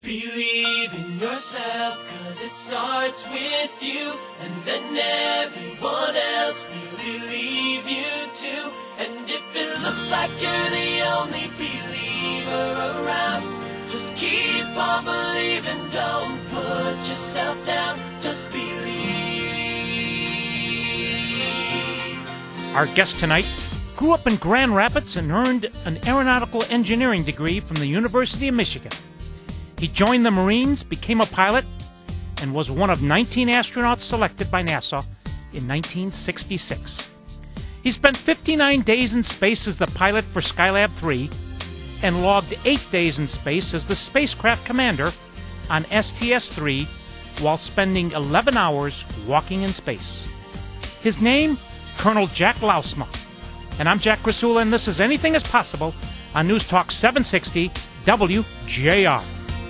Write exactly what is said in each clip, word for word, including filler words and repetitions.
Believe in yourself, cause it starts with you, and then everyone else will believe you too. And if it looks like you're the only believer around, just keep on believing, don't put yourself down, just believe. Our guest tonight grew up in Grand Rapids and earned an aeronautical engineering degree from the University of Michigan. He joined the Marines, became a pilot, and was one of nineteen astronauts selected by NASA in nineteen sixty-six. He spent fifty-nine days in space as the pilot for Skylab three and logged eight days in space as the spacecraft commander on S T S three while spending eleven hours walking in space. His name, Colonel Jack Lousma. And I'm Jack Krasula, and this is Anything is Possible on News Talk seven sixty W J R.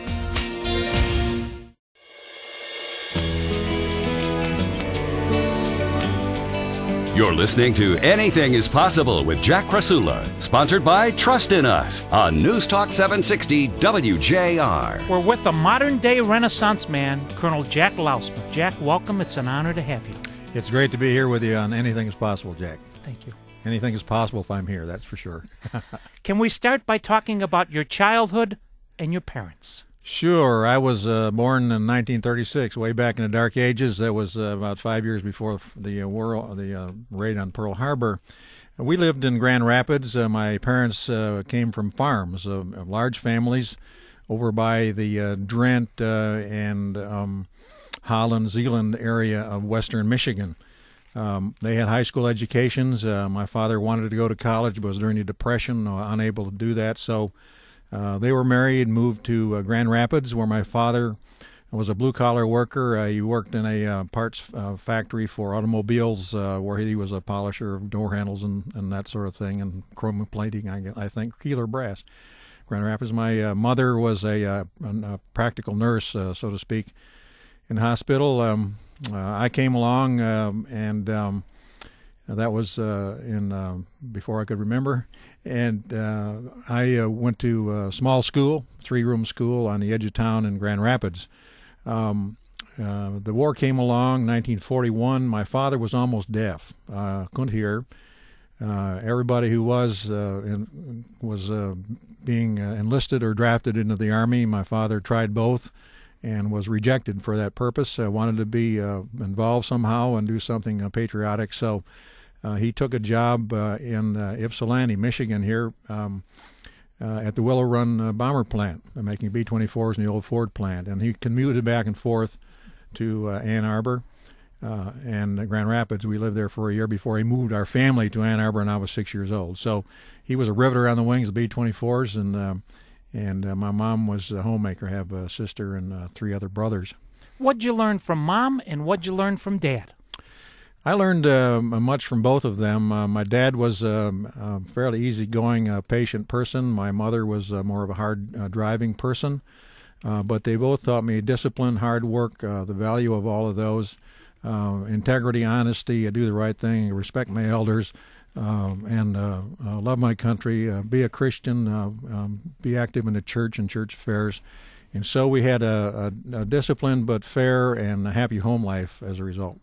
You're listening to Anything is Possible with Jack Krasula, sponsored by Trust in Us on News Talk seven sixty W J R. We're with a modern-day Renaissance man, Colonel Jack Lousma. Jack, welcome. It's an honor to have you. It's great to be here with you on Anything is Possible, Jack. Thank you. Anything is possible if I'm here, that's for sure. Can we start by talking about your childhood and your parents? Sure. I was uh, born in nineteen thirty-six, way back in the dark ages. That was uh, about five years before the uh, war, the uh, raid on Pearl Harbor. We lived in Grand Rapids. Uh, my parents uh, came from farms, uh, large families, over by the uh, Drent uh, and um, Holland, Zeeland area of western Michigan. Um, they had high school educations. Uh, my father wanted to go to college, but was during the Depression, uh, unable to do that. So uh, they were married and moved to uh, Grand Rapids, where my father was a blue-collar worker. Uh, he worked in a uh, parts uh, factory for automobiles, uh, where he was a polisher of door handles and, and that sort of thing, and chrome plating, I, I think, Keeler brass. Grand Rapids. My uh, mother was a, uh, a practical nurse, uh, so to speak, in the hospital. Um, Uh, I came along, um, and um, that was uh, in uh, before I could remember. And uh, I uh, went to a small school, three-room school on the edge of town in Grand Rapids. Um, uh, the war came along, nineteen forty-one. My father was almost deaf, uh, couldn't hear. Uh, everybody who was uh, in, was uh, being uh, enlisted or drafted into the Army. My father tried both and was rejected for that purpose. I uh, wanted to be uh, involved somehow and do something uh, patriotic. So uh, he took a job uh, in uh, Ypsilanti, Michigan here um, uh, at the Willow Run uh, bomber plant, uh, making B twenty-fours in the old Ford plant. And he commuted back and forth to uh, Ann Arbor uh, and Grand Rapids. We lived there for a year before he moved our family to Ann Arbor, and I was six years old. So he was a riveter on the wings of B twenty-fours, and uh, And uh, my mom was a homemaker. I have a sister and uh, three other brothers. What'd you learn from Mom, and what'd you learn from Dad? I learned uh, much from both of them. Uh, my dad was um, a fairly easygoing, uh, patient person. My mother was uh, more of a hard uh, driving person. Uh, but they both taught me discipline, hard work, uh, the value of all of those, uh, integrity, honesty, uh, do the right thing, respect my elders. Um, and uh, uh, love my country, uh, be a Christian, uh, um, be active in the church and church affairs. And so we had a, a, a disciplined but fair and a happy home life as a result.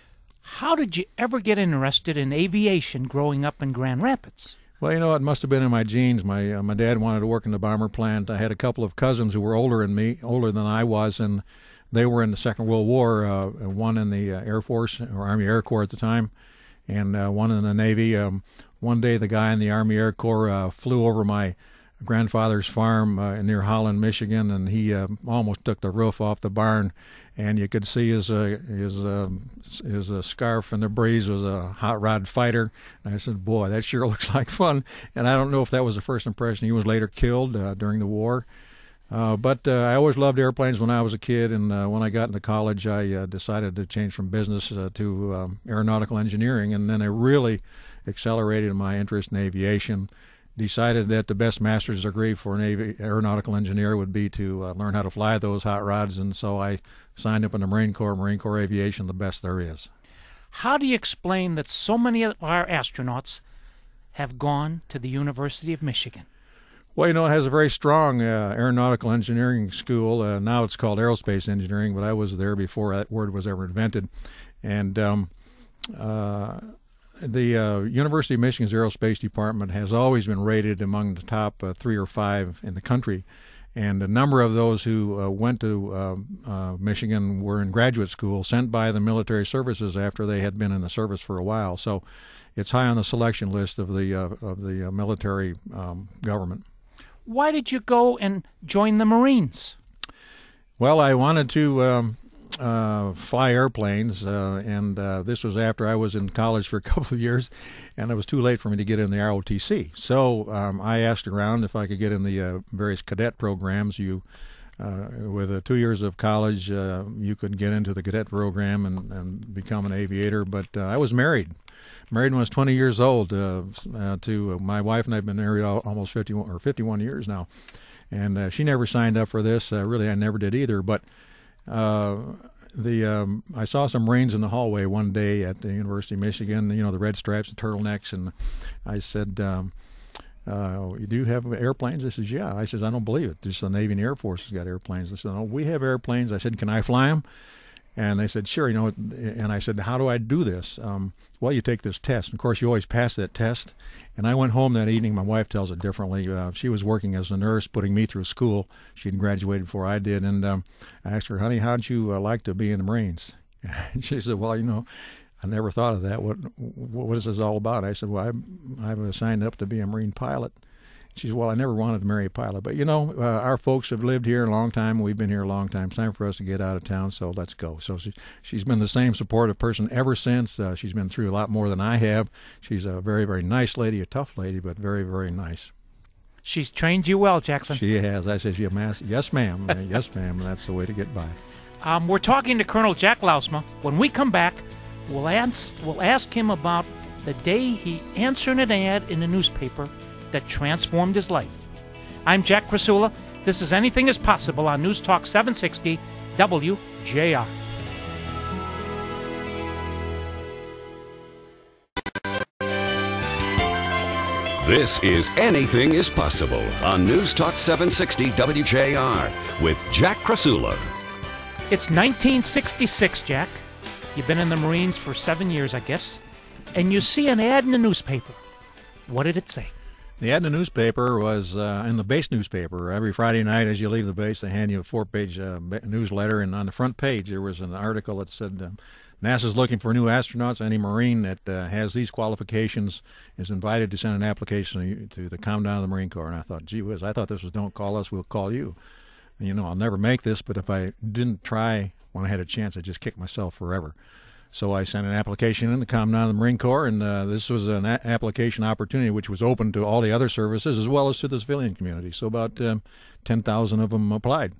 How did you ever get interested in aviation growing up in Grand Rapids? Well, you know, it must have been in my genes. My uh, my dad wanted to work in the bomber plant. I had a couple of cousins who were older than me, older than I was, and they were in the Second World War, uh, one in the uh, Air Force, or Army Air Corps at the time, and uh, one in the Navy. Um, one day the guy in the Army Air Corps uh, flew over my grandfather's farm uh, near Holland, Michigan, and he uh, almost took the roof off the barn, and you could see his uh, his uh, his uh, scarf in the breeze was a hot rod fighter. And I said, boy, that sure looks like fun. And I don't know if that was the first impression. He was later killed uh, during the war. Uh, but uh, I always loved airplanes when I was a kid, and uh, when I got into college, I uh, decided to change from business uh, to um, aeronautical engineering, and then I really accelerated my interest in aviation. Decided that the best master's degree for an avi- aeronautical engineer would be to uh, learn how to fly those hot rods, and so I signed up in the Marine Corps, Marine Corps Aviation, the best there is. How do you explain that so many of our astronauts have gone to the University of Michigan? Well, you know, it has a very strong uh, aeronautical engineering school. Uh, now it's called aerospace engineering, but I was there before that word was ever invented. And um, uh, the uh, University of Michigan's aerospace department has always been rated among the top uh, three or five in the country. And a number of those who uh, went to uh, uh, Michigan were in graduate school, sent by the military services after they had been in the service for a while. So it's high on the selection list of the uh, of the uh, military um, government. Why did you go and join the Marines? Well, I wanted to um, uh, fly airplanes, uh, and uh, this was after I was in college for a couple of years, and it was too late for me to get in the R O T C. So um, I asked around if I could get in the uh, various cadet programs. You, uh, with uh, two years of college, uh, you could get into the cadet program and, and become an aviator. But uh, I was married. Married when I was twenty years old uh, uh, to uh, my wife, and I've been married al- almost fifty-one or fifty-one years now. And uh, she never signed up for this. Uh, really, I never did either. But uh, the um, I saw some Marines in the hallway one day at the University of Michigan. You know, the red stripes, the turtlenecks, and I said, um, uh, "Do you have airplanes?" They says, "Yeah." I says, "I don't believe it. Just the Navy and Air Force has got airplanes." They said, "Oh, we have airplanes." I said, "Can I fly them?" And they said, "Sure." You know, and I said, "How do I do this?" Um, well, you take this test. And of course, you always pass that test. And I went home that evening. My wife tells it differently. Uh, she was working as a nurse, putting me through school. She'd graduated before I did. And um, I asked her, "Honey, how'd you uh, like to be in the Marines?" And she said, "Well, you know, I never thought of that. What what is this all about?" I said, "Well, I I signed up to be a Marine pilot." She said, "Well, I never wanted to marry a pilot. But, you know, uh, our folks have lived here a long time. We've been here a long time. It's time for us to get out of town, so let's go." So she, she's been the same supportive person ever since. Uh, she's been through a lot more than I have. She's a very, very nice lady, a tough lady, but very, very nice. She's trained you well, Jackson. She has. I said, "Yes, ma'am. Yes, ma'am." And that's the way to get by. Um, we're talking to Colonel Jack Lousma. When we come back, we'll ask, we'll ask him about the day he answered an ad in the newspaper that transformed his life. I'm Jack Krasula. This is Anything is Possible on News Talk seven sixty W J R. This is Anything is Possible on News Talk seven sixty W J R with Jack Krasula. It's nineteen sixty-six, Jack. You've been in the Marines for seven years, I guess, and you see an ad in the newspaper. What did it say? The ad in the newspaper was uh, in the base newspaper. Every Friday night as you leave the base, they hand you a four-page uh, newsletter, and on the front page there was an article that said, uh, NASA's looking for new astronauts. Any Marine that uh, has these qualifications is invited to send an application to the Commandant of the Marine Corps. And I thought, gee whiz, I thought this was don't call us, we'll call you. And, you know, I'll never make this, but if I didn't try when I had a chance, I'd just kick myself forever. So I sent an application in to Commandant of the Marine Corps, and uh, this was an a- application opportunity which was open to all the other services as well as to the civilian community. So about um, ten thousand of them applied.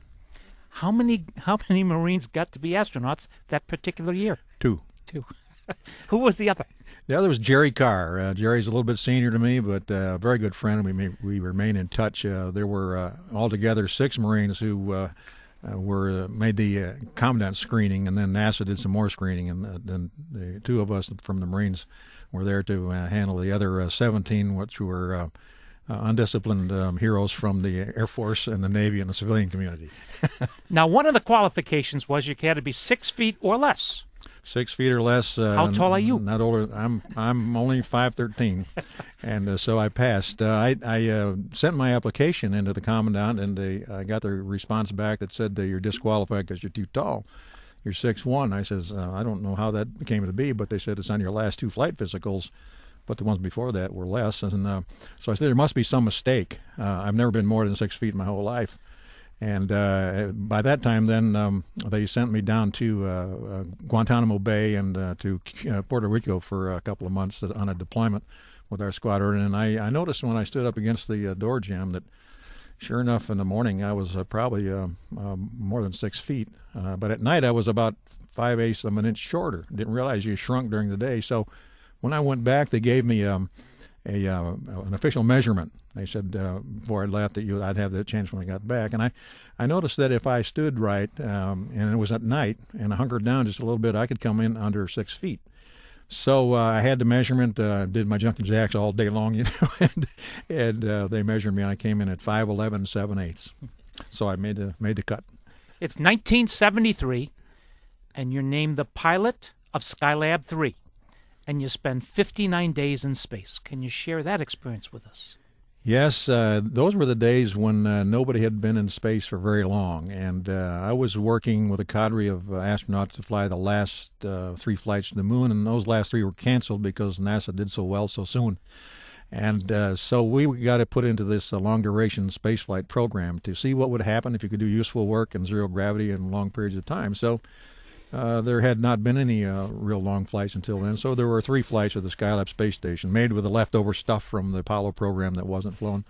How many how many Marines got to be astronauts that particular year? Two. Two. Who was the other? The other was Jerry Carr. Uh, Jerry's a little bit senior to me, but uh, a very good friend. We may, we remain in touch. Uh, there were uh, altogether six Marines who uh, uh, were uh, made the uh, commandant screening, and then NASA did some more screening, and uh, then the two of us from the Marines were there to uh, handle the other uh, seventeen, which were uh, uh, undisciplined um, heroes from the Air Force and the Navy and the civilian community. Now, one of the qualifications was you had to be six feet or less. Six feet or less. Uh, How tall are you? Not older. I'm I'm only five thirteen, and uh, so I passed. Uh, I I uh, sent my application into the commandant, and they I got the response back that said uh, you're disqualified because you're too tall. You're six one. I says uh, I don't know how that came to be, but they said it's on your last two flight physicals, but the ones before that were less. And uh, so I said there must be some mistake. Uh, I've never been more than six feet my whole life. And uh, by that time, then um, they sent me down to uh, uh, Guantanamo Bay and uh, to uh, Puerto Rico for a couple of months on a deployment with our squadron. And I, I noticed when I stood up against the uh, door jamb that, sure enough, in the morning I was uh, probably uh, uh, more than six feet. Uh, but at night I was about five eighths of an inch shorter. Didn't realize you shrunk during the day. So when I went back, they gave me um, a uh, an official measurement. They said uh, before I left that you, I'd have the chance when I got back. And I, I noticed that if I stood right, um, and it was at night, and I hunkered down just a little bit, I could come in under six feet. So uh, I had the measurement, uh, did my jumping jacks all day long, you know, and, and uh, they measured me. I came in at five eleven seven eighths. So I made the made the cut. It's nineteen seventy-three, and you're named the pilot of Skylab three, and you spend fifty-nine days in space. Can you share that experience with us? Yes, uh, those were the days when uh, nobody had been in space for very long, and uh, I was working with a cadre of uh, astronauts to fly the last uh, three flights to the moon, and those last three were canceled because NASA did so well so soon. And uh, so we got to put into this uh, long-duration spaceflight program to see what would happen if you could do useful work in zero gravity in long periods of time. So uh, there had not been any uh, real long flights until then. So there were three flights of the Skylab space station made with the leftover stuff from the Apollo program that wasn't flown.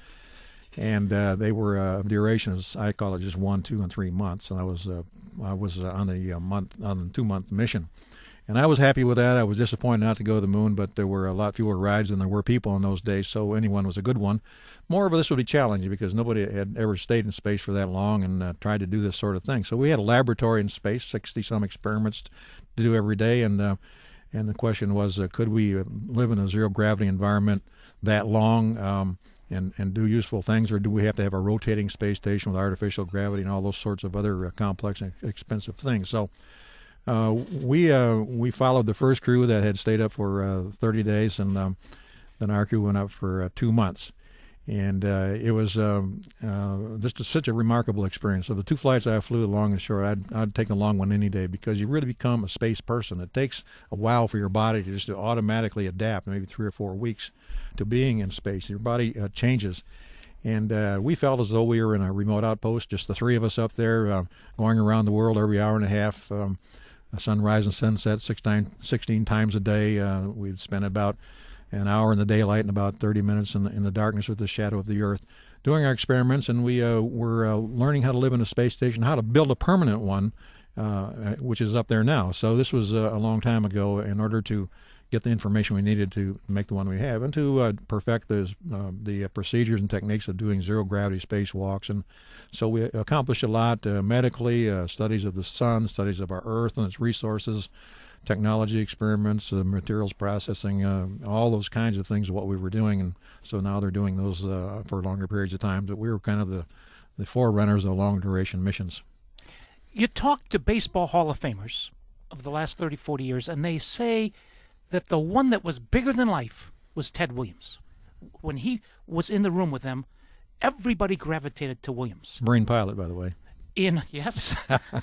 And uh, they were uh, durations, I call it just one, two, and three months. And I was uh, I was uh, on the uh, month on the two-month mission. And I was happy with that. I was disappointed not to go to the moon, but there were a lot fewer rides than there were people in those days, so anyone was a good one. More of this would be challenging because nobody had ever stayed in space for that long and uh, tried to do this sort of thing. So we had a laboratory in space, sixty-some experiments to do every day, and uh, and the question was, uh, could we uh, live in a zero-gravity environment that long um, and, and do useful things, or do we have to have a rotating space station with artificial gravity and all those sorts of other uh, complex and expensive things? So Uh, we uh, we followed the first crew that had stayed up for uh, thirty days, and um, then our crew went up for uh, two months. And uh, it was um, uh, just a, such a remarkable experience. Of the two flights I flew, long and short, I'd, I'd take the long one any day because you really become a space person. It takes a while for your body to just to automatically adapt, maybe three or four weeks, to being in space. Your body uh, changes. And uh, we felt as though we were in a remote outpost, just the three of us up there, uh, going around the world every hour and a half. Um, sunrise and sunset sixteen, sixteen times a day. Uh, we'd spend about an hour in the daylight and about thirty minutes in the, in the darkness with the shadow of the Earth doing our experiments, and we uh, were uh, learning how to live in a space station, how to build a permanent one, uh, which is up there now. So this was uh, a long time ago in order to get the information we needed to make the one we have and to uh, perfect those, uh, the uh, procedures and techniques of doing zero-gravity spacewalks. And so we accomplished a lot uh, medically, uh, studies of the sun, studies of our Earth and its resources, technology experiments, uh, materials processing, uh, all those kinds of things of what we were doing. And so now they're doing those uh, for longer periods of time. But we were kind of the, the forerunners of long-duration missions. You talk to baseball Hall of Famers of the last thirty, forty years, and they say that the one that was bigger than life was Ted Williams. When he was in the room with them, everybody gravitated to Williams. Marine pilot, by the way. In yes,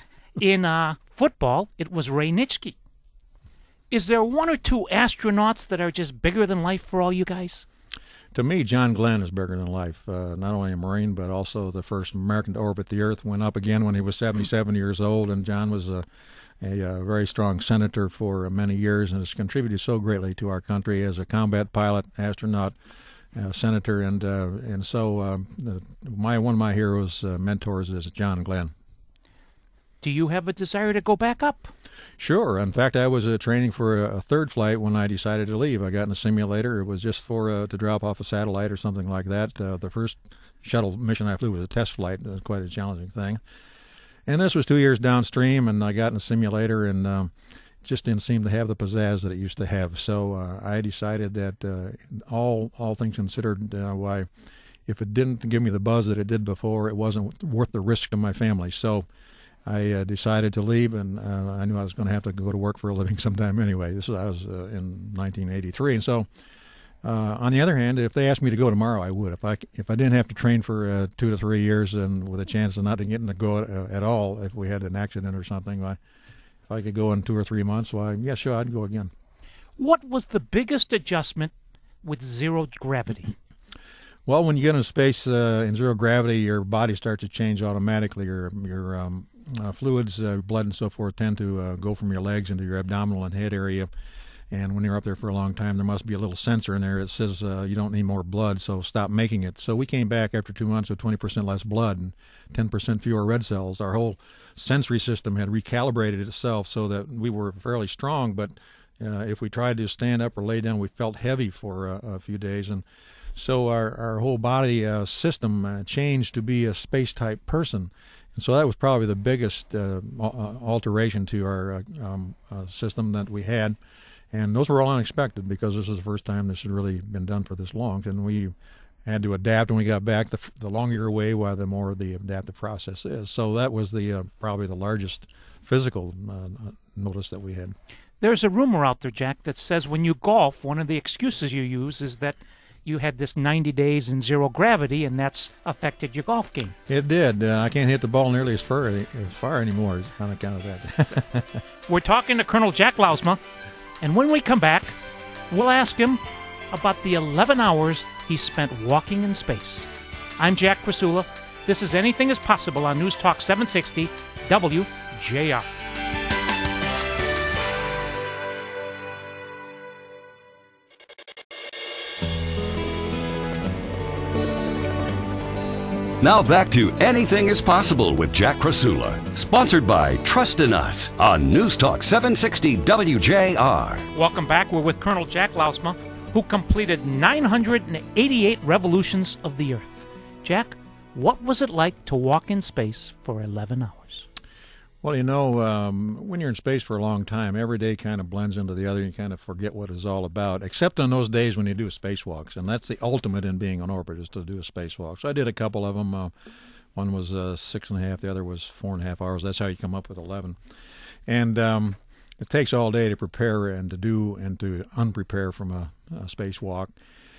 in uh, football, it was Ray Nitschke. Is there one or two astronauts that are just bigger than life for all you guys? To me, John Glenn is bigger than life. Uh, not only a Marine, but also the first American to orbit the Earth. Went up again when he was seventy-seven years old, and John was a, a, a very strong senator for many years and has contributed so greatly to our country as a combat pilot, astronaut, uh, senator, and uh, and so uh, the, my one of my heroes, uh, mentors, is John Glenn. Do you have a desire to go back up? Sure. In fact, I was uh, training for a, a third flight when I decided to leave. I got in a simulator. It was just for uh, to drop off a satellite or something like that. Uh, the first shuttle mission I flew was a test flight. It was quite a challenging thing. And this was two years downstream, and I got in a simulator, and um, just didn't seem to have the pizzazz that it used to have. So uh, I decided that uh, all all things considered, uh, why, if it didn't give me the buzz that it did before, it wasn't worth the risk to my family. So I uh, decided to leave, and uh, I knew I was going to have to go to work for a living sometime anyway. This was I was uh, in nineteen eighty-three, and so uh, on the other hand, if they asked me to go tomorrow, I would. If I if I didn't have to train for uh, two to three years, and with a chance of not getting to go uh, at all, if we had an accident or something, why, if I could go in two or three months, why, yeah, sure, I'd go again. What was the biggest adjustment with zero gravity? Well, when you get into space uh, in zero gravity, your body starts to change automatically. Your your um, uh, fluids, uh, blood, and so forth tend to uh, go from your legs into your abdominal and head area. And when you're up there for a long time, there must be a little sensor in there that says uh, you don't need more blood, so stop making it. So we came back after two months with twenty percent less blood and ten percent fewer red cells. Our whole sensory system had recalibrated itself so that we were fairly strong, but uh, if we tried to stand up or lay down, we felt heavy for uh, a few days. And so our, our whole body uh, system uh, changed to be a space-type person. And so that was probably the biggest uh, alteration to our uh, um, uh, system that we had. And those were all unexpected because this is the first time this had really been done for this long. And we had to adapt when we got back. The, the longer you're away, well, the more the adaptive process is. So that was the uh, probably the largest physical uh, notice that we had. There's a rumor out there, Jack, that says when you golf, one of the excuses you use is that you had this ninety days in zero gravity, and that's affected your golf game. It did. Uh, I can't hit the ball nearly as far as far anymore. It's kind of kind of that. We're talking to Colonel Jack Lousma, and when we come back, we'll ask him about the eleven hours he spent walking in space. I'm Jack Krasula. This is Anything is Possible on News Talk seven sixty W J R. Now back to Anything is Possible with Jack Krasula, sponsored by Trust in Us on News Talk seven sixty W J R. Welcome back. We're with Colonel Jack Lousma, who completed nine hundred eighty-eight revolutions of the Earth. Jack, what was it like to walk in space for eleven hours? Well, you know, um, when you're in space for a long time, every day kind of blends into the other. You kind of forget what it's all about, except on those days when you do spacewalks. And that's the ultimate in being on orbit, is to do a spacewalk. So I did a couple of them. Uh, one was uh, six and a half. The other was four and a half hours. That's how you come up with eleven. And um, it takes all day to prepare and to do and to unprepare from a, a spacewalk.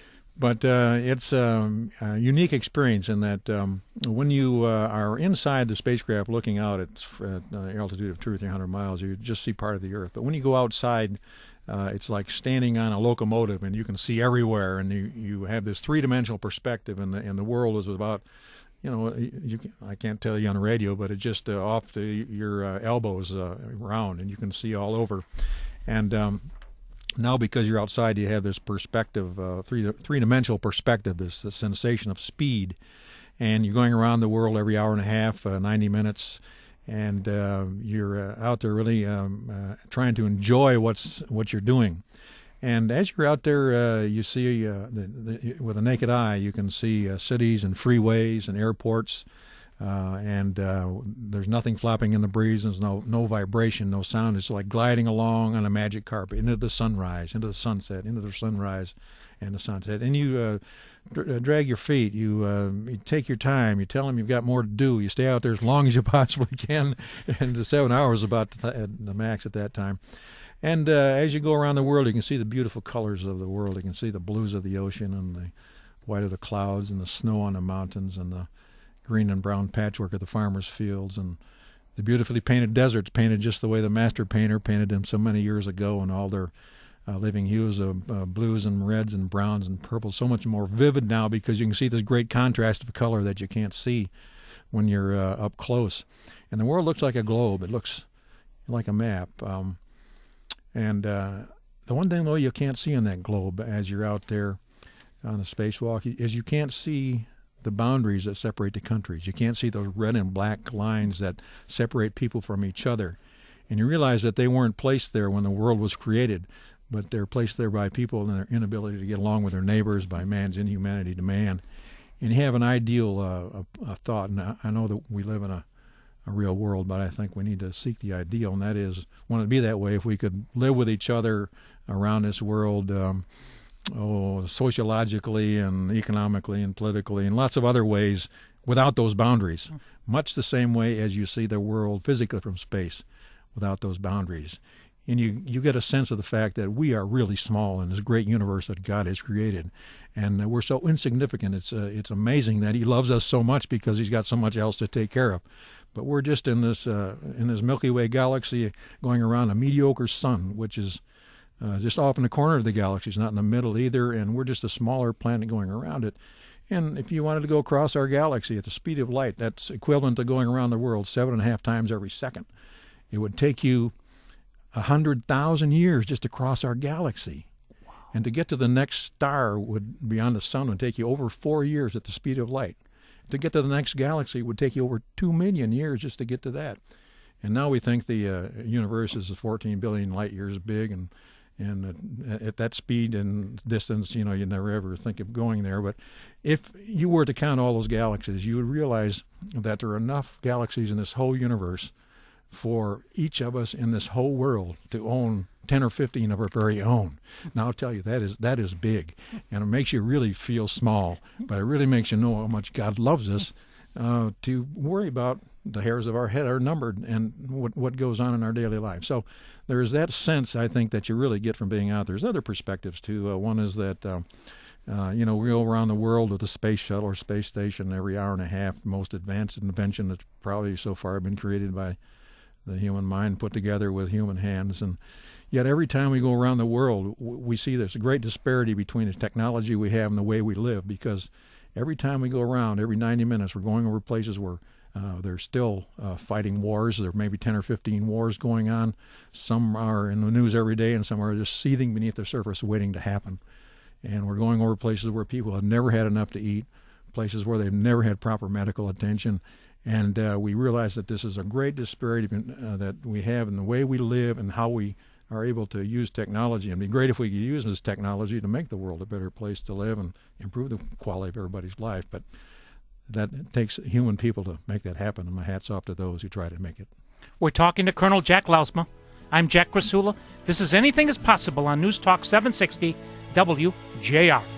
But uh, it's um, a unique experience in that um, when you uh, are inside the spacecraft looking out at an uh, altitude of two or three hundred miles, you just see part of the Earth. But when you go outside, uh, it's like standing on a locomotive, and you can see everywhere, and you, you have this three-dimensional perspective, and the, and the world is about, you know, you can, I can't tell you on the radio, but it's just uh, off to your uh, elbows uh, around, and you can see all over. And um, now, because you're outside, you have this perspective, uh, three three-dimensional perspective, this, this sensation of speed, and you're going around the world every hour and a half, uh, ninety minutes, and uh, you're uh, out there really um, uh, trying to enjoy what's what you're doing. And as you're out there, uh, you see uh, the, the, with a naked eye, you can see uh, cities and freeways and airports. Uh, and uh, there's nothing flopping in the breeze. There's no no vibration, no sound. It's like gliding along on a magic carpet into the sunrise, into the sunset, into the sunrise and the sunset. And you uh, dr- drag your feet. You, uh, you take your time. You tell them you've got more to do. You stay out there as long as you possibly can. And the seven hours is about the, th- the max at that time. And uh, as you go around the world, you can see the beautiful colors of the world. You can see the blues of the ocean and the white of the clouds and the snow on the mountains and the green and brown patchwork of the farmers' fields, and the beautifully painted deserts, painted just the way the master painter painted them so many years ago, and all their uh, living hues of uh, blues and reds and browns and purples, so much more vivid now because you can see this great contrast of color that you can't see when you're uh, up close. And the world looks like a globe. It looks like a map. Um, and uh, the one thing, though, you can't see on that globe as you're out there on a spacewalk is you can't see the boundaries that separate the countries. You can't see those red and black lines that separate people from each other. And you realize that they weren't placed there when the world was created, but they're placed there by people and their inability to get along with their neighbors, by man's inhumanity to man. And you have an ideal uh, a, a thought, and I, I know that we live in a, a real world, but I think we need to seek the ideal, and that is, want it to be that way if we could live with each other around this world, um, oh, sociologically and economically and politically and lots of other ways without those boundaries, much the same way as you see the world physically from space without those boundaries. And you, you get a sense of the fact that we are really small in this great universe that God has created. And we're so insignificant. It's uh, it's amazing that he loves us so much because he's got so much else to take care of. But we're just in this uh, in this Milky Way galaxy going around a mediocre sun, which is Uh, just off in the corner of the galaxy. It's not in the middle either, and we're just a smaller planet going around it. And if you wanted to go across our galaxy at the speed of light, that's equivalent to going around the world seven and a half times every second. It would take you a hundred thousand years just to cross our galaxy. Wow. And to get to the next star would beyond the sun would take you over four years at the speed of light. To get to the next galaxy would take you over two million years just to get to that. And now we think the uh, universe is fourteen billion light years big, and And at that speed and distance, you know, you never ever think of going there. But if you were to count all those galaxies, you would realize that there are enough galaxies in this whole universe for each of us in this whole world to own ten or fifteen of our very own. Now, I'll tell you, that is that is big, and it makes you really feel small, but it really makes you know how much God loves us uh, to worry about the hairs of our head are numbered and what what goes on in our daily life. So there is that sense, I think, that you really get from being out there. There's other perspectives, too. Uh, one is that, uh, uh, you know, we go around the world with a space shuttle or space station every hour and a half, the most advanced invention that's probably so far been created by the human mind, put together with human hands. And yet every time we go around the world, we see there's a great disparity between the technology we have and the way we live, because every time we go around, every ninety minutes, we're going over places where uh, they're still uh, fighting wars. There may be ten or fifteen wars going on. Some are in the news every day, and some are just seething beneath the surface waiting to happen. And we're going over places where people have never had enough to eat, places where they've never had proper medical attention. And uh, we realize that this is a great disparity uh, that we have in the way we live and how we are able to use technology. It'd be great if we could use this technology to make the world a better place to live and improve the quality of everybody's life. But that takes human people to make that happen, and my hat's off to those who try to make it. We're talking to Colonel Jack Lousma. I'm Jack Krasula. This is Anything is Possible on News Talk seven sixty W J R.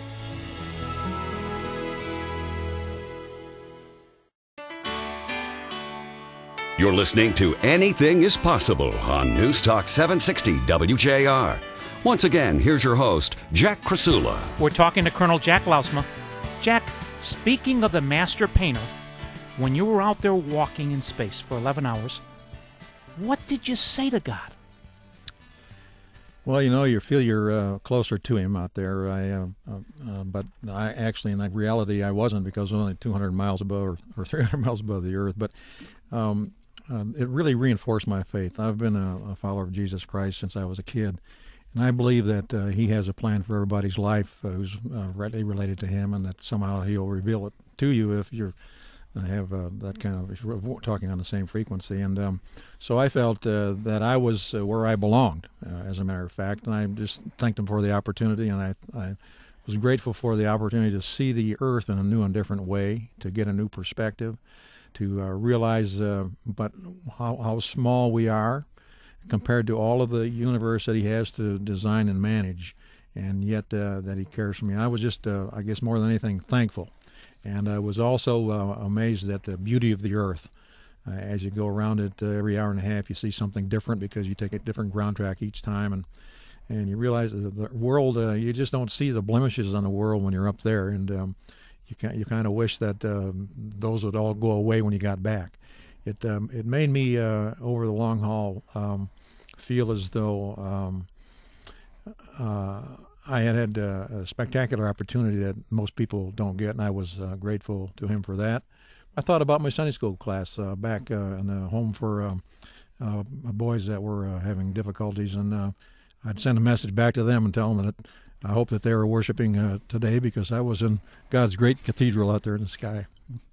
You're listening to Anything is Possible on News Talk seven sixty W J R. Once again, here's your host, Jack Krasula. We're talking to Colonel Jack Lousma. Jack, speaking of the master painter, when you were out there walking in space for eleven hours, what did you say to God? Well, you know, you feel you're uh, closer to him out there. I, uh, uh, but I actually, in reality, I wasn't, because I was only two hundred miles above or, or three hundred miles above the Earth. But um, uh, it really reinforced my faith. I've been a, a follower of Jesus Christ since I was a kid, and I believe that uh, He has a plan for everybody's life uh, who's uh, rightly related to Him, and that somehow He'll reveal it to you if you're I have uh, that kind of, if we're talking on the same frequency. And um, so I felt uh, that I was uh, where I belonged, uh, as a matter of fact, and I just thanked Him for the opportunity, and I, I was grateful for the opportunity to see the Earth in a new and different way, to get a new perspective, to uh, realize uh, but how, how small we are compared to all of the universe that He has to design and manage, and yet uh, that He cares for me. I was just, uh, I guess more than anything, thankful. And I was also uh, amazed at the beauty of the Earth. Uh, as you go around it uh, every hour and a half, you see something different, because you take a different ground track each time, and and you realize that the world, uh, you just don't see the blemishes on the world when you're up there, and um, you can, you kind of wish that um, those would all go away when you got back. It um, it made me uh, over the long haul um, feel as though um, uh, I had had uh, a spectacular opportunity that most people don't get, and I was uh, grateful to Him for that. I thought about my Sunday school class uh, back uh, in the home for um, uh, boys that were uh, having difficulties, and uh, I'd send a message back to them and tell them that I hope that they were worshiping uh, today, because I was in God's great cathedral out there in the sky.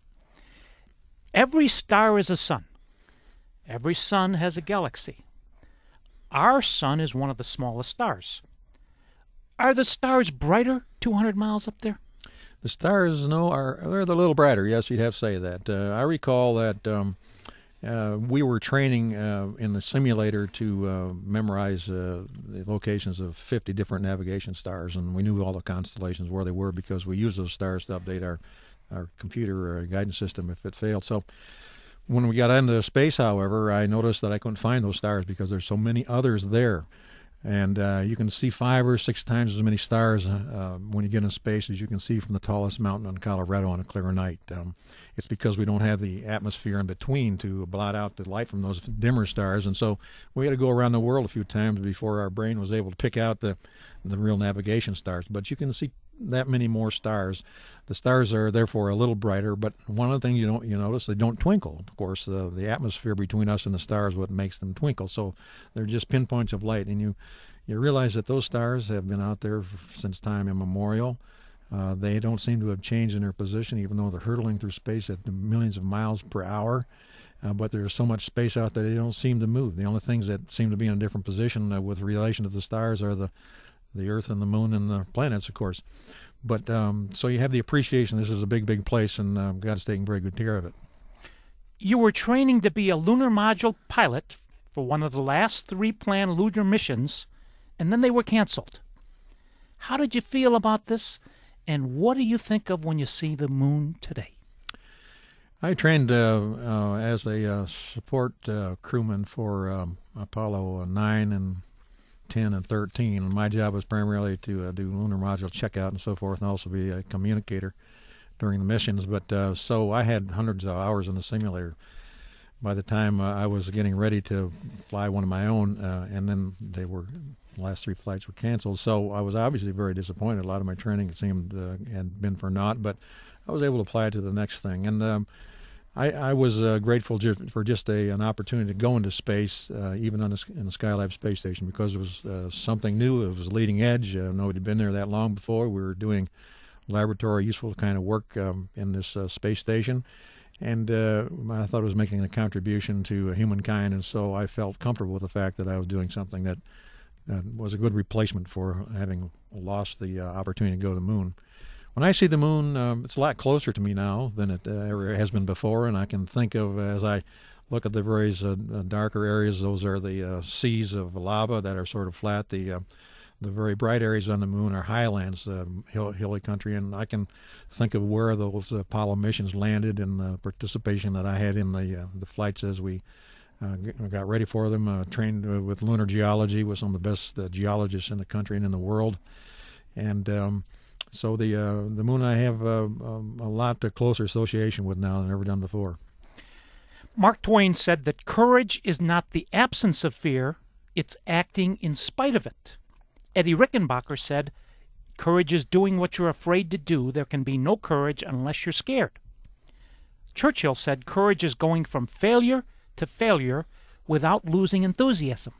Every star is a sun. Every sun has a galaxy. Our sun is one of the smallest stars. Are the stars brighter two hundred miles up there? The stars, no, are they're a little brighter. Yes, you'd have to say that. Uh, I recall that um, uh, we were training uh, in the simulator to uh, memorize uh, the locations of fifty different navigation stars, and we knew all the constellations where they were, because we used those stars to update our, our computer or guidance system if it failed. So when we got into space, however, I noticed that I couldn't find those stars because there's so many others there. And uh, you can see five or six times as many stars uh, when you get in space as you can see from the tallest mountain in Colorado on a clear night. Um, it's because we don't have the atmosphere in between to blot out the light from those dimmer stars, and so we had to go around the world a few times before our brain was able to pick out the the real navigation stars. But you can see that many more stars. The stars are therefore a little brighter, but one of the things you don't you notice, they don't twinkle. Of course, uh, the atmosphere between us and the stars is what makes them twinkle. So they're just pinpoints of light, and you you realize that those stars have been out there since time immemorial. Uh, they don't seem to have changed in their position, even though they're hurtling through space at millions of miles per hour. Uh, but there's so much space out there, they don't seem to move. The only things that seem to be in a different position uh, with relation to the stars are the the Earth and the Moon and the planets, of course. But um, so you have the appreciation this is a big, big place, and uh, God's taking very good care of it. You were training to be a lunar module pilot for one of the last three planned lunar missions, and then they were canceled. How did you feel about this, and what do you think of when you see the moon today? I trained uh, uh, as a uh, support uh, crewman for um, Apollo nine and ten and thirteen, and my job was primarily to uh, do lunar module checkout and so forth, and also be a communicator during the missions. But uh, so I had hundreds of hours in the simulator by the time uh, I was getting ready to fly one of my own, uh, and then they were the last three flights were canceled. So I was obviously very disappointed. A lot of my training, it seemed, uh, had been for naught, but I was able to apply it to the next thing. And um, I, I was uh, grateful just for just a, an opportunity to go into space, uh, even on the, in the Skylab space station, because it was uh, something new. It was leading edge. Uh, nobody had been there that long before. We were doing laboratory, useful kind of work um, in this uh, space station. And uh, I thought it was making a contribution to humankind, and so I felt comfortable with the fact that I was doing something that uh, was a good replacement for having lost the uh, opportunity to go to the moon. When I see the moon, um, it's a lot closer to me now than it uh, ever has been before, and I can think of, as I look at the various uh, darker areas, those are the uh, seas of lava that are sort of flat. The uh, the very bright areas on the moon are highlands, uh, hill, hilly country, and I can think of where those uh, Apollo missions landed and the participation that I had in the uh, the flights as we uh, got ready for them. Uh, trained uh, with lunar geology with some of the best uh, geologists in the country and in the world, and um, so the uh, the moon I have uh, um, a lot closer association with now than ever done before. Mark Twain said that courage is not the absence of fear, it's acting in spite of it. Eddie Rickenbacker said, courage is doing what you're afraid to do. There can be no courage unless you're scared. Churchill said courage is going from failure to failure without losing enthusiasm.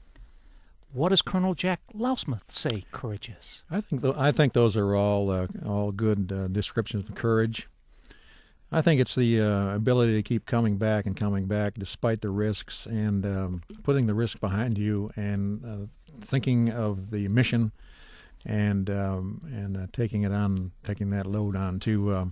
What does Colonel Jack Lousma say courage is? I think th- I think those are all uh, all good uh, descriptions of courage. I think it's the uh, ability to keep coming back and coming back despite the risks, and um, putting the risk behind you, and uh, thinking of the mission, and um, and uh, taking it on, taking that load on to uh,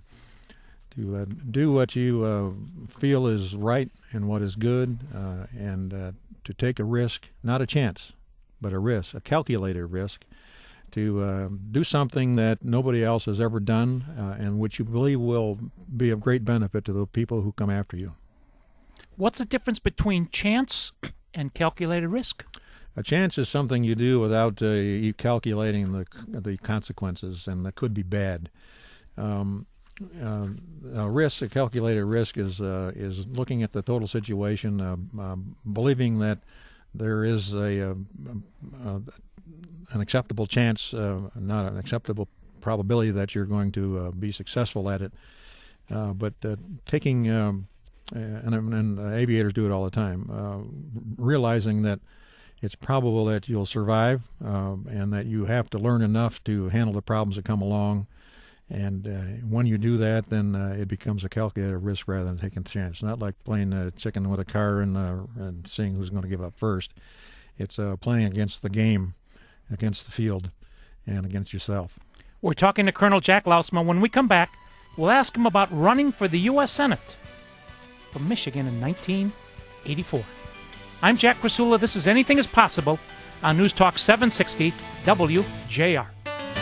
to uh, do what you uh, feel is right and what is good, uh, and uh, to take a risk, not a chance, but a risk, a calculated risk, to uh, do something that nobody else has ever done, uh, and which you believe will be of great benefit to the people who come after you. What's the difference between chance and calculated risk? A chance is something you do without uh, you calculating the the consequences, and that could be bad. Um, uh, a risk, a calculated risk, is uh, is looking at the total situation, uh, uh, believing that there is a, a, a an acceptable chance, uh, not an acceptable probability that you're going to uh, be successful at it, uh, but uh, taking, um, and, and uh, aviators do it all the time, uh, realizing that it's probable that you'll survive, uh, and that you have to learn enough to handle the problems that come along. And uh, when you do that, then uh, it becomes a calculated risk rather than taking a chance. It's not like playing uh, chicken with a car and, uh, and seeing who's going to give up first. It's uh, playing against the game, against the field, and against yourself. We're talking to Colonel Jack Lousma. When we come back, we'll ask him about running for the U S Senate from Michigan in nineteen eighty-four. I'm Jack Krasula. This is Anything is Possible on News Talk seven sixty W J R.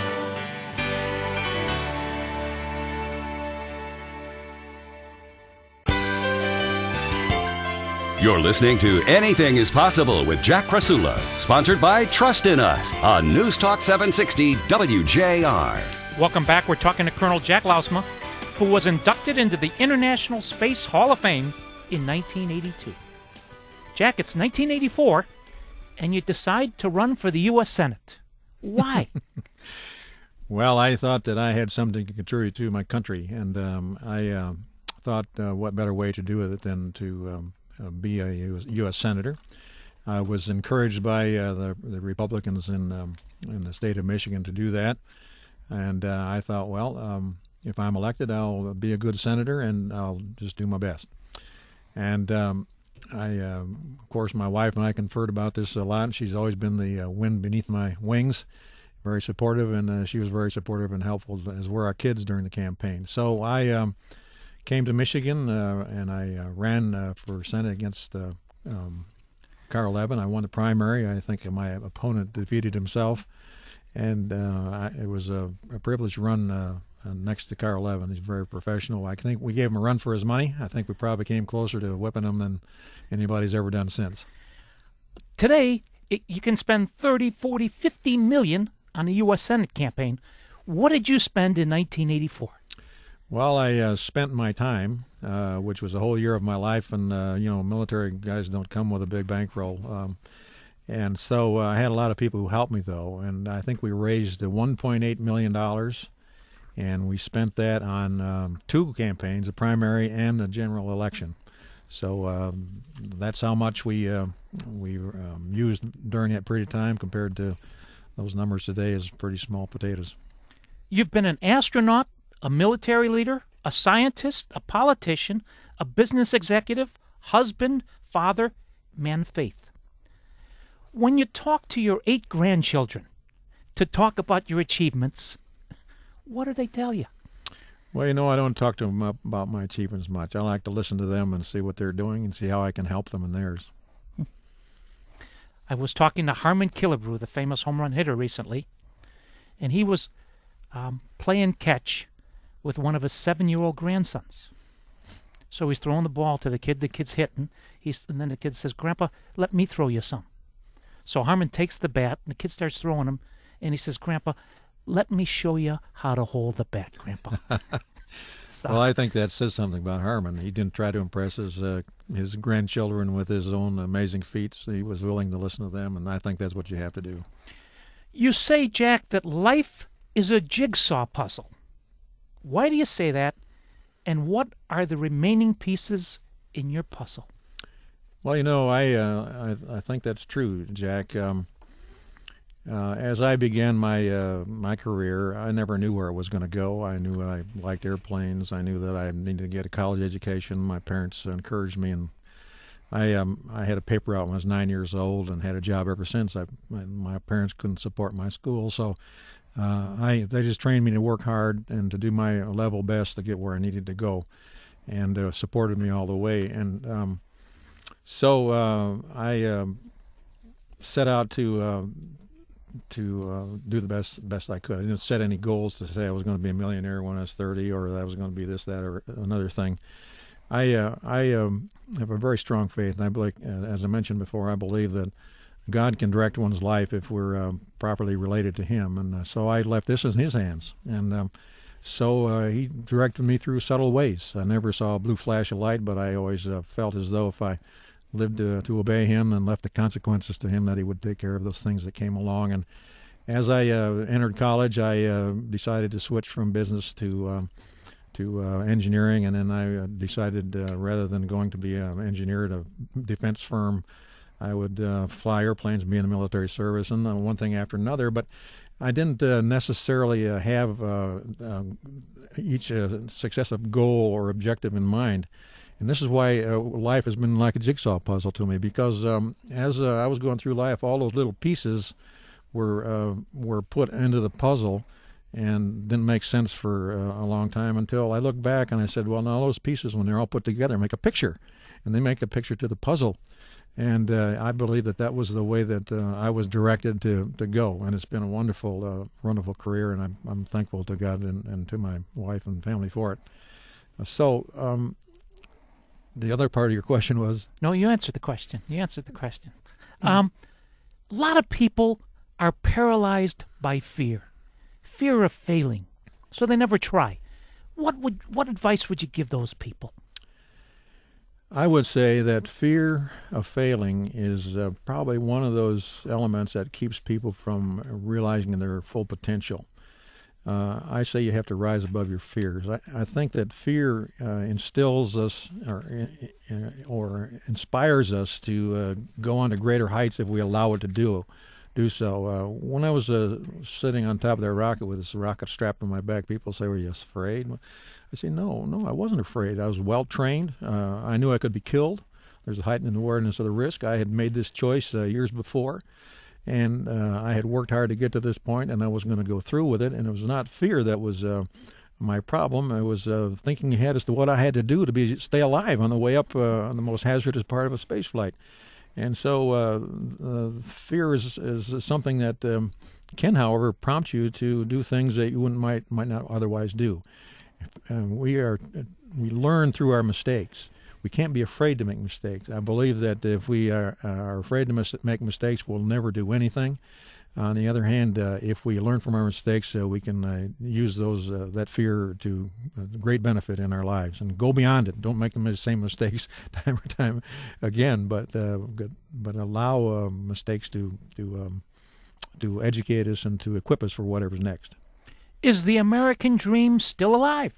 You're listening to Anything is Possible with Jack Krasula, sponsored by Trust in Us on News Talk seven sixty W J R. Welcome back. We're talking to Colonel Jack Lousma, who was inducted into the International Space Hall of Fame in nineteen eighty-two. Jack, it's nineteen eighty-four, and you decide to run for the U S Senate. Why? Well, I thought that I had something to contribute to my country, and um, I uh, thought uh, what better way to do it than to um, uh, be a U S Senator. I was encouraged by uh, the, the Republicans in um, in the state of Michigan to do that, and uh, I thought, well, um, if I'm elected, I'll be a good senator, and I'll just do my best. And um, I, uh, of course, my wife and I conferred about this a lot. She's always been the uh, wind beneath my wings, very supportive, and uh, she was very supportive and helpful, as were our kids during the campaign. So I um, came to Michigan, uh, and I uh, ran uh, for Senate against uh, um, Carl Levin. I won the primary. I think my opponent defeated himself, and uh, I, it was a, a privilege to run uh, next to Carl Levin. He's very professional. I think we gave him a run for his money. I think we probably came closer to whipping him than anybody's ever done since. Today, it, you can spend thirty, forty, fifty million on a U S Senate campaign. What did you spend in nineteen eighty-four? Well, I uh, spent my time, uh, which was a whole year of my life, and, uh, you know, military guys don't come with a big bankroll. Um, and so uh, I had a lot of people who helped me, though, and I think we raised one point eight million dollars, and we spent that on um, two campaigns, a primary and a general election. So um, that's how much we, uh, we um, used during that period of time compared to those numbers today is pretty small potatoes. You've been an astronaut, a military leader, a scientist, a politician, a business executive, husband, father, man of faith. When you talk to your eight grandchildren to talk about your achievements, what do they tell you? Well, you know, I don't talk to them about my achievements much. I like to listen to them and see what they're doing and see how I can help them in theirs. I was talking to Harmon Killebrew, the famous home run hitter, recently, and he was um, playing catch with one of his seven-year-old grandsons. So he's throwing the ball to the kid. The kid's hitting. He's, and then the kid says, "Grandpa, let me throw you some." So Harmon takes the bat, and the kid starts throwing him, and he says, "Grandpa, let me show you how to hold the bat, Grandpa." So, well, I think that says something about Harmon. He didn't try to impress his uh, his grandchildren with his own amazing feats. He was willing to listen to them, and I think that's what you have to do. You say, Jack, that life is a jigsaw puzzle. Why do you say that, and what are the remaining pieces in your puzzle? Well, you know, I uh, I, I think that's true, Jack. Um, uh, as I began my uh, my career, I never knew where it was going to go. I knew I liked airplanes. I knew that I needed to get a college education. My parents encouraged me, and I um, I had a paper route when I was nine years old and had a job ever since. I my, my parents couldn't support my school, so uh, I they just trained me to work hard and to do my level best to get where I needed to go, and uh, supported me all the way. And um, so uh, I um, set out to uh, to uh, do the best best I could. I didn't set any goals to say I was going to be a millionaire when I was thirty, or that I was going to be this, that, or another thing. I uh, I um, have a very strong faith, and I believe, uh, as I mentioned before, I believe that God can direct one's life if we're uh, properly related to Him, and uh, so I left this in His hands, and um, so uh, He directed me through subtle ways. I never saw a blue flash of light, but I always uh, felt as though if I lived to, to obey Him and left the consequences to Him, that He would take care of those things that came along. And as I uh, entered college, I uh, decided to switch from business to um, to uh, engineering, and then I uh, decided uh, rather than going to be an engineer at a defense firm, I would uh, fly airplanes and be in the military service, and uh, one thing after another. But I didn't uh, necessarily uh, have uh, uh, each uh, successive goal or objective in mind. And this is why uh, life has been like a jigsaw puzzle to me, because um, as uh, I was going through life, all those little pieces were uh, were put into the puzzle and didn't make sense for uh, a long time until I looked back and I said, well, now those pieces, when they're all put together, make a picture, and they make a picture to the puzzle. And uh, I believe that that was the way that uh, I was directed to, to go, and it's been a wonderful, uh, wonderful career, and I'm, I'm thankful to God and, and to my wife and family for it. Uh, so um, the other part of your question was? No, you answered the question. You answered the question. Mm-hmm. Um, a lot of people are paralyzed by fear, fear of failing, so they never try. What would what advice would you give those people? I would say that fear of failing is uh, probably one of those elements that keeps people from realizing their full potential. Uh, I say you have to rise above your fears. I, I think that fear uh, instills us or, uh, or inspires us to uh, go on to greater heights if we allow it to do do so. Uh, when I was uh, sitting on top of that rocket with this rocket strapped on my back, people say, "Were you afraid?" I say, no, no, I wasn't afraid. I was well trained. Uh, I knew I could be killed. There's a heightened awareness of the risk. I had made this choice uh, years before, and uh, I had worked hard to get to this point, and I was going to go through with it. And it was not fear that was uh, My problem I was uh, thinking ahead as to what I had to do to be stay alive on the way up uh, on the most hazardous part of a space flight. And so uh, uh, fear is, is something that um, can, however, prompt you to do things that you wouldn't might might not otherwise do. And we are we learn through our mistakes. We can't be afraid to make mistakes. I believe that if we are, uh, are afraid to mis- make mistakes, we'll never do anything. On the other hand, uh, if we learn from our mistakes, uh, we can uh, use those uh, that fear to uh, great benefit in our lives and go beyond it. Don't make the same mistakes time or time again, but uh, but allow uh, mistakes to to um, to educate us and to equip us for whatever's next. Is the American dream still alive?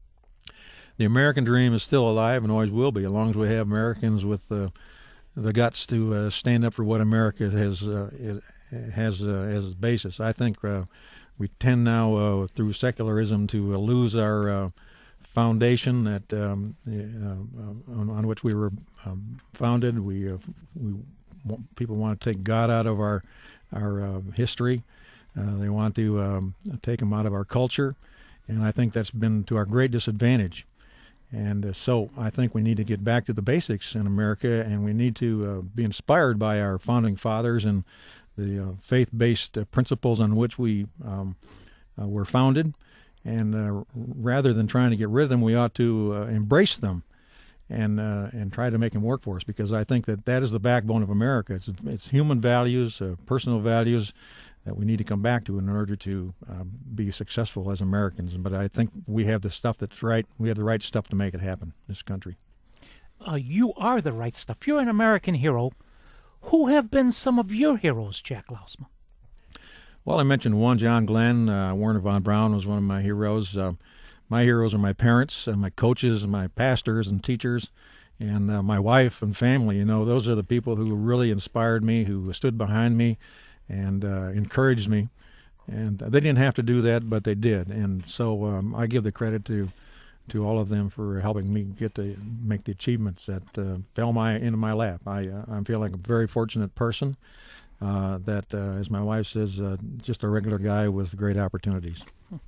The American dream is still alive and always will be, as long as we have Americans with uh, the guts to uh, stand up for what America has uh, it, has uh, as its basis. I think uh, we tend now, uh, through secularism, to uh, lose our uh, foundation that um, uh, on, on which we were um, founded. We uh, we people want to take God out of our our uh, history. Uh, they want to um, take him out of our culture, and I think that's been to our great disadvantage. And uh, so I think we need to get back to the basics in America, and we need to uh, be inspired by our founding fathers and the uh, faith-based uh, principles on which we um, uh, were founded. And uh, rather than trying to get rid of them, we ought to uh, embrace them and uh, and try to make them work for us, because I think that that is the backbone of America. It's, it's human values, uh, personal values, that we need to come back to in order to uh, be successful as Americans. But I think we have the stuff that's right. We have the right stuff to make it happen in this country. Uh, you are the right stuff. You're an American hero. Who have been some of your heroes, Jack Lousma? Well, I mentioned one, John Glenn. Uh, Werner von Braun was one of my heroes. Uh, my heroes are my parents, and my coaches, and my pastors and teachers, and uh, my wife and family. You know, those are the people who really inspired me, who stood behind me, and uh, encouraged me. And they didn't have to do that, but they did. And so um, I give the credit to to all of them for helping me get to make the achievements that uh, fell my into my lap. I uh, I feel like a very fortunate person. Uh, that, uh, as my wife says, uh, just a regular guy with great opportunities.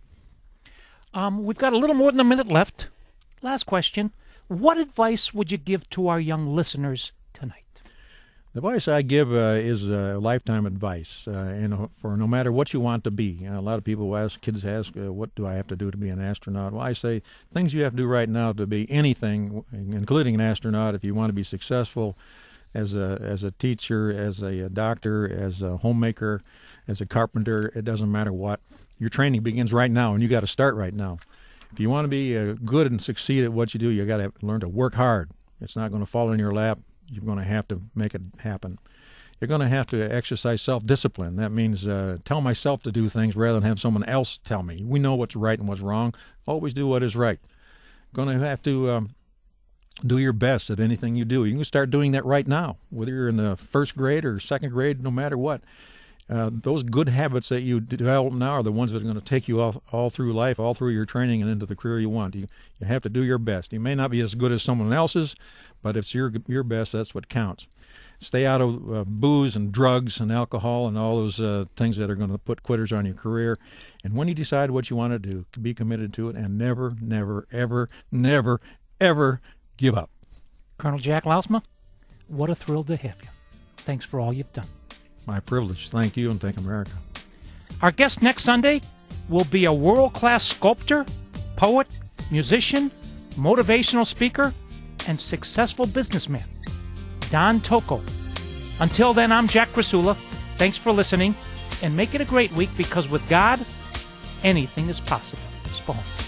Um, we've got a little more than a minute left. Last question. What advice would you give to our young listeners tonight? The advice I give uh, is uh, lifetime advice, uh, and for no matter what you want to be. You know, a lot of people ask, kids ask, uh, what do I have to do to be an astronaut? Well, I say things you have to do right now to be anything, including an astronaut, if you want to be successful as a as a teacher, as a, a doctor, as a homemaker, as a carpenter. It doesn't matter what. Your training begins right now, and you got to start right now. If you want to be uh, good and succeed at what you do, you got to learn to work hard. It's not going to fall in your lap. You're going to have to make it happen. You're going to have to exercise self-discipline. That means uh, tell myself to do things rather than have someone else tell me. We know what's right and what's wrong. Always do what is right. Going to have to um, do your best at anything you do. You can start doing that right now, whether you're in the first grade or second grade, no matter what. Uh, those good habits that you develop now are the ones that are going to take you all, all through life, all through your training and into the career you want. You, you have to do your best. You may not be as good as someone else's, but if it's your, your best, that's what counts. Stay out of uh, booze and drugs and alcohol and all those uh, things that are going to put quitters on your career. And when you decide what you want to do, be committed to it and never, never, ever, never, ever give up. Colonel Jack Lousma, what a thrill to have you. Thanks for all you've done. My privilege. Thank you, and thank America. Our guest next Sunday will be a world-class sculptor, poet, musician, motivational speaker, and successful businessman, Don Tocco. Until then, I'm Jack Krasula. Thanks for listening, and make it a great week, because with God, anything is possible. Spoon.